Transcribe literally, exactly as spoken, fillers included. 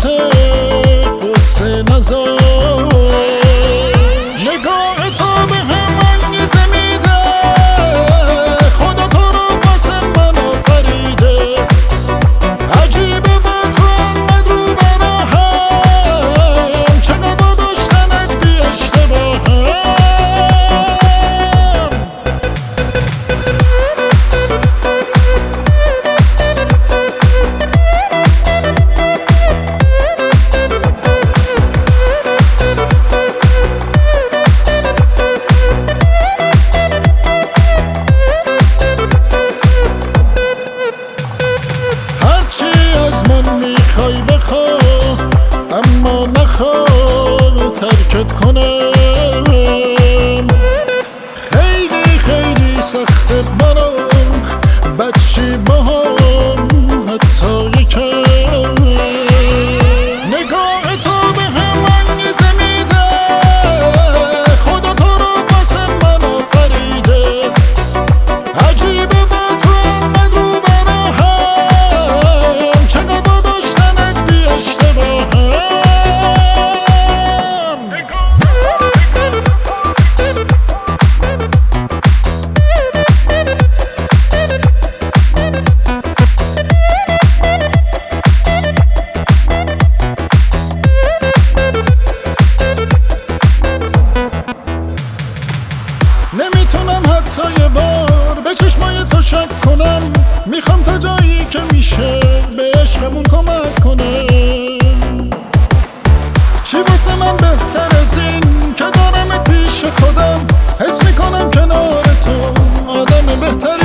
قصه نذار. نگاه تو به هم انگیزه میده، خدا تو رو واسه من آفریده. عجیبه با تو انقدر رو براهم، چقدر با داشتنت بی اشتباهم. میخوای بخواه اما نخواه ترکت کنم. خیلی خیلی سخته برام بچی باهم حتی یکم. نگاه تو به هم انگیزه میده، خدا تو رو واسه من آفریده. عجیبه با تو انقدر رو براهم، چقدر با داشتنت بی اشتباهم. نمیتونم حتی یه بار به چشمای تو شک کنم. میخوام تا جایی که میشه به عشقمون کمک کنه. چی واسه من بهتر از این که دارم پیش خودم، حس میکنم کنار تو آدم بهتری.